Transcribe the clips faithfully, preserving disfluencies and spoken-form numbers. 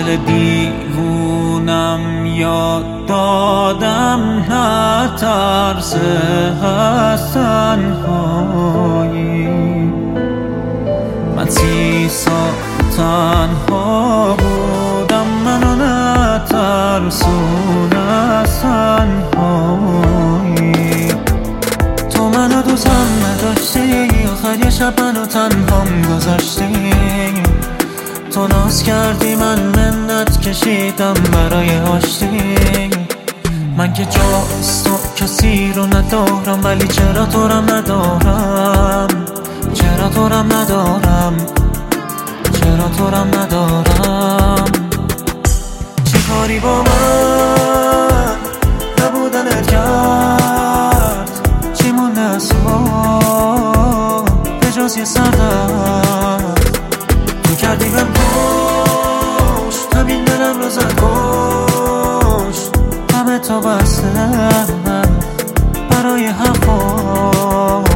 حال دیوونم یاد دادم، نه ترس از تنهایی. من سی سال تنها بودم، منو نترسون از تنهایی. تو منو دوستم نداشتی، آخر یه شب منو تنهام گذاشتی. تو ناز کردی من منت کشیدم برای آشتی. من که جاست تو کسی رو ندارم، ولی چرا تو رم ندارم، چرا تو رم ندارم، چرا تو رم ندارم. چی کاری با من نبودنت کرد، چی مونده از تو به جز یه سردرد. تو کردی بهم پشت، همین دلم رو زد کشت. همه تا بسته برای حرفاش.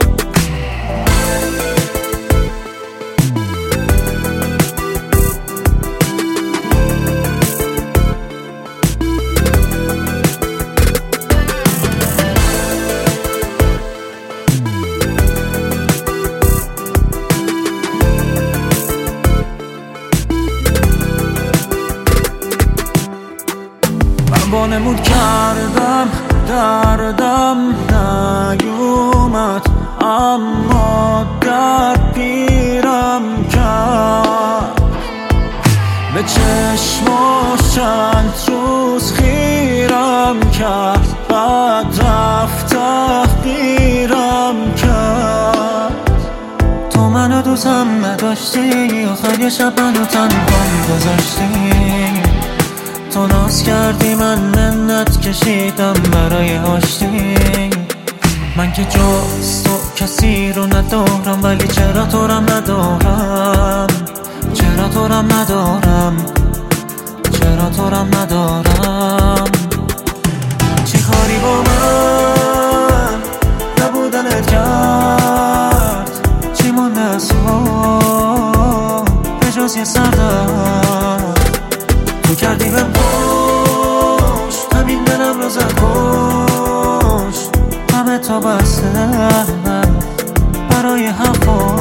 وانمود کردم دردم نیومد، اما درد پیرم کرد. به چشماش چند روز خیرم کرد، بعد رفت تحقیرم کرد. تو منو دوستم نداشتی، آخر یه شب منو تنهام گذاشتی. تو ناز کردی من منت کشیدم برای آشتی. من که جز تو کسی رو ندارم، ولی چرا تو رم ندارم، چرا تو رم ندارم، چرا تو رم ندارم. چی کاری با من نبودنت کرد، چی مونده از تو به جز یه سردرد. تو کردی بهم پشت، همین دلم رو زد کشت. همه تا بسته برای حرفاش.